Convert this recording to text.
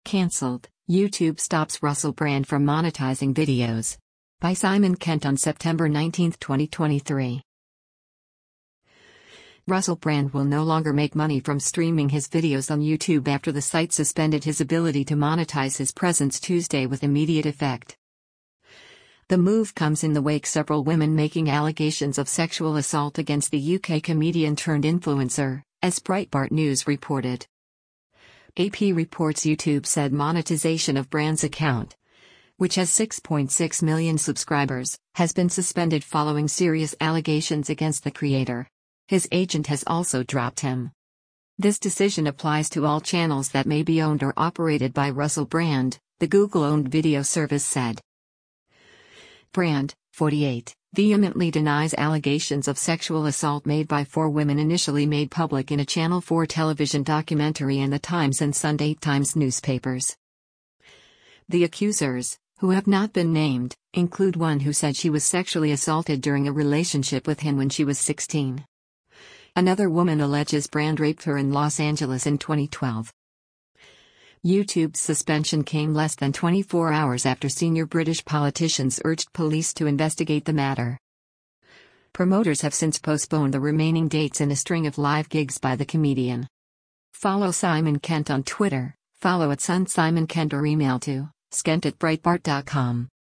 Cancelled, YouTube stops Russell Brand from monetizing videos. By Simon Kent on September 19, 2023. Russell Brand will no longer make money from streaming his videos on YouTube after the site suspended his ability to monetize his presence Tuesday with immediate effect. The move comes in the wake of several women making allegations of sexual assault against the UK comedian turned influencer, as Breitbart News reported. AP reports YouTube said monetization of Brand's account, which has 6.6 million subscribers, has been suspended following serious allegations against the creator. His agent has also dropped him. This decision applies to all channels that may be owned or operated by Russell Brand, the Google-owned video service said. Brand, 48, vehemently denies allegations of sexual assault made by four women initially made public in a Channel 4 television documentary in the Times and Sunday Times newspapers. The accusers, who have not been named, include one who said she was sexually assaulted during a relationship with him when she was 16. Another woman alleges Brand raped her in Los Angeles in 2012. YouTube's suspension came less than 24 hours after senior British politicians urged police to investigate the matter. Promoters have since postponed the remaining dates in a string of live gigs by the comedian. Follow Simon Kent on Twitter, follow @SunSimonKent or email to skent@breitbart.com.